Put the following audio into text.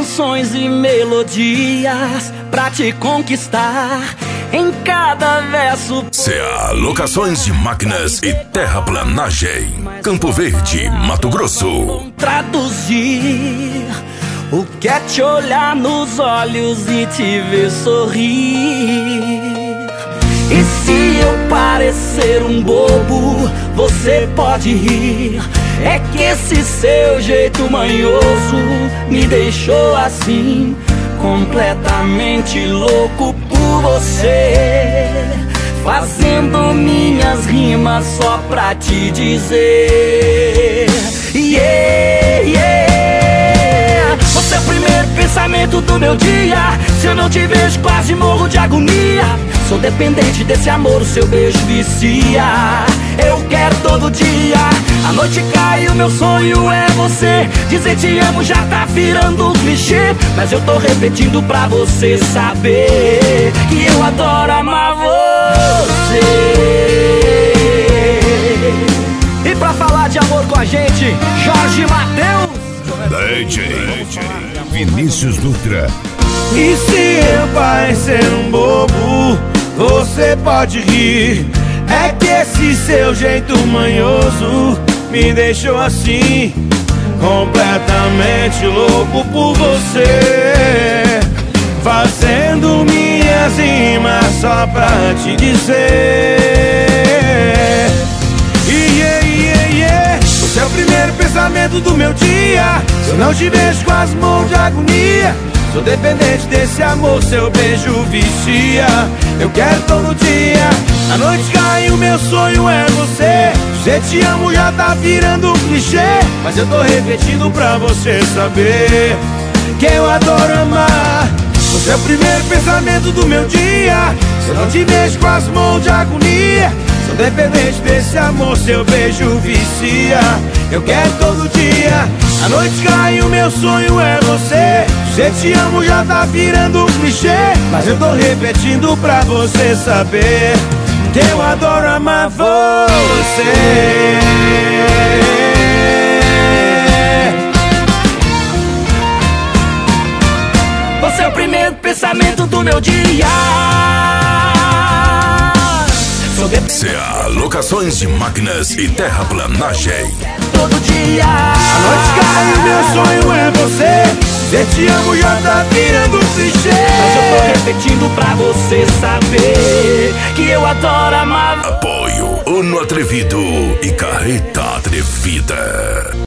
canções e melodias pra te conquistar. Em cada verso CA Locações de Máquinas e Terraplanagem, Campo Verde, Mato Grosso. traduzir o que é te olhar nos olhos e te ver sorrir. E se eu parecer um bobo, você pode rir. É que esse seu jeito manhoso me deixou assim, completamente louco por você, fazendo minhas rimas só pra te dizer yeah, yeah. Você é o primeiro pensamento do meu dia. Se eu não te vejo quase morro de agonia. Sou dependente desse amor, o seu beijo vicia. Eu quero todo dia. A noite cai, o meu sonho é você. Dizer te amo já tá virando um clichê, mas eu tô repetindo pra você saber que eu adoro amar você. E pra falar de amor com a gente, Jorge Mateus, DJ Vinícius Dutra. E se eu parecer um bobo, você pode rir. É que esse seu jeito manhoso me deixou assim, completamente louco por você, fazendo minhas rimas só pra te dizer yeah, yeah, yeah. Você é o primeiro pensamento do meu dia. Se eu não te vejo quase morro de agonia. Sou dependente desse amor, seu beijo vicia. Eu quero todo dia. A noite cai, o meu sonho é você. Dizer te amo já tá virando um clichê, mas eu tô repetindo pra você saber que eu adoro amar. Você é o primeiro pensamento do meu dia. Se eu não te vejo quase morro de agonia. Sou dependente desse amor, seu beijo vicia. Eu quero todo dia. A noite cai, o meu sonho é você. Dizer te amo já tá virando um clichê, mas eu tô repetindo pra você saber que eu adoro amar você. você é o primeiro pensamento do meu dia. CA Locações de Máquinas e Terraplanagem. Todo dia. A noite cai, o meu sonho é você. Dizer te amo já tá virando um clichê, mas eu tô repetindo pra você saber que eu adoro amar. Apoio Ono Atrevido e Carreta Atrevida.